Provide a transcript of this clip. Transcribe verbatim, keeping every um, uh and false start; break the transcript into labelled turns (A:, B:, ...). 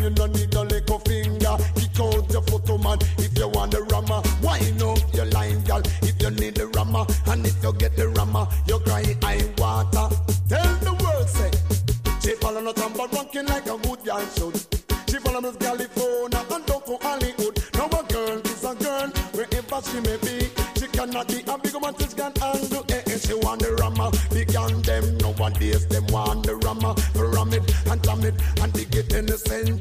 A: you no need a little finger. Kick out your photo man if you want the rammer. Wind up your line, girl, if you need the rammer. And if you get the rammer, you cry I water. Tell the world, say, she follow no time but rocking like a good girl should. She follow Miss California and down to Hollywood. Now a girl is a girl, wherever she may be. She cannot be a big woman, she can undo it. She want the rammer, big and them nowadays them want the rammer. Ram it and jam it and dig it in the center.